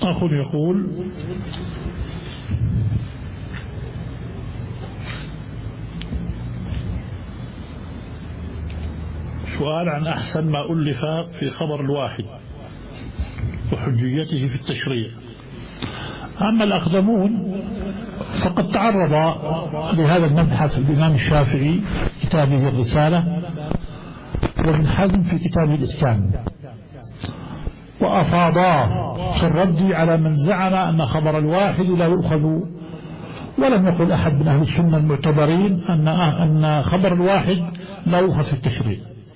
أخ يقول: سؤال عن أحسن ما ألف في خبر الواحد وحجيته في التشريع. أما الأقدمون فقد تعرض لهذا المبحث الإمام الشافعي في كتابه الرسالة، وابن حزم في كتابه الإسكان، وأفاضا في الرد على من زعم أن خبر الواحد لا يؤخذ. ولم يقل أحد من أهل السنة المعتبرين أن خبر الواحد لا يؤخذ في التشريع.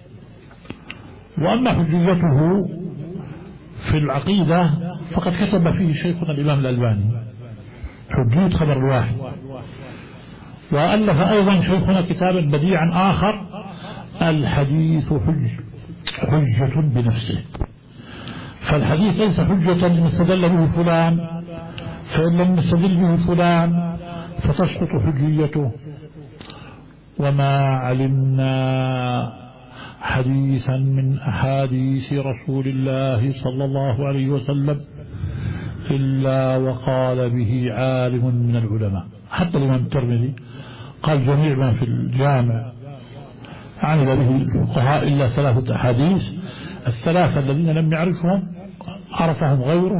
وأما حجيته في العقيدة فقد كتب فيه شيخنا الإمام الألباني حجية خبر الواحد، وألف أيضا شيخنا كتابا بديعا آخر: الحديث حجة بنفسه. فالحديث ليس حجة لمن استدل به فلان، فإن لم يستدل به فلان فتسقط حجيته. وما علمنا حديثا من أحاديث رسول الله صلى الله عليه وسلم إلا وقال به عالم من العلماء. حتى الإمام الترمذي قال: جميع ما في الجامع عمل به الفقهاء إلا 3 أحاديث، ال3 الذين لم يعرفهم عرفهم غيره،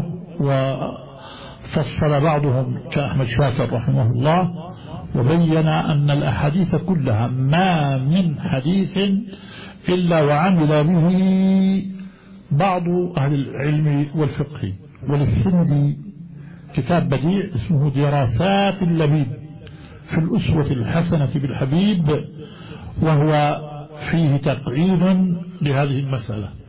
وفصل بعضهم كأحمد شاكر رحمه الله وبين أن الأحاديث كلها ما من حديث إلا وعمل به بعض أهل العلم والفقه. وللسندي كتاب بديع اسمه دراسات اللبيب في الأسوة الحسنة بالحبيب، وهو فيه تقعيد لهذه المسألة.